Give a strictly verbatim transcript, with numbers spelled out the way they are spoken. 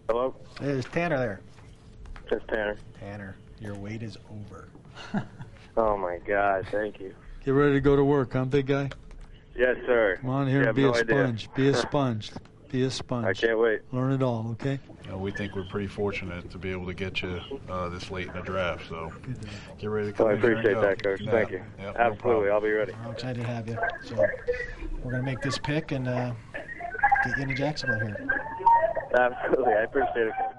Hello? There's Tanner there. It's Tanner. Tanner, your wait is over. Oh, my God. Thank you. Get ready to go to work, huh, big guy? Yes, sir. Come on here You and be have a no idea. sponge. Be a sponge. Be a sponge. I can't wait. Learn it all, okay? You know, we think we're pretty fortunate to be able to get you uh, this late in the draft. So get ready to come Well, I in here and appreciate go. that, Coach. Yeah. Thank you. Yeah, no Absolutely. problem. I'll be ready. We're excited to have you. So we're going to make this pick and uh, get you into Jacksonville here. Absolutely. I appreciate it.